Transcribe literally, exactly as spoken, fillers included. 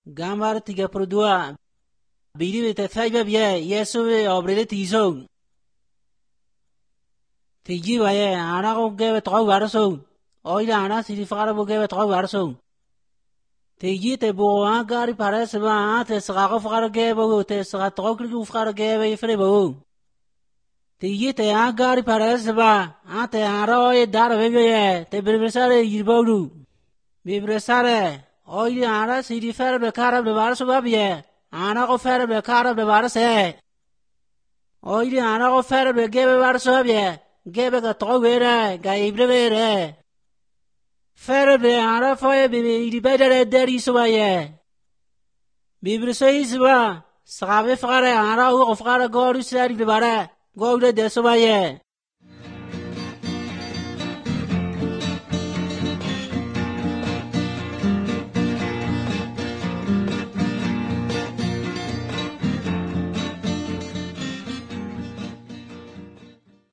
Gambar tiga puluh dua. Biri tetfaiba biya Yesu obrede tiso. Tiji baye ana ko gebe tro warso. Oida ana sidi fara bo gebe tro warso. Tiji te bo agari pares ba te srago fara gebe te sra tro kri fara gebe ifre bo. Tiji te agari pares ba ate aro e dar bebe te bresare yirbodu. Bibresare oida ana sidi fara be kara be warso ba biye. Ana ko fara be kara be warse. Oida ana ko fara be gebe warso biye. Gebe ka tro wera ga ibre wera. Fara be ana foye be idi bedere deri soye. Bibre soyisba srabe fara ana ko fara goru sari be bara. Goude de soye.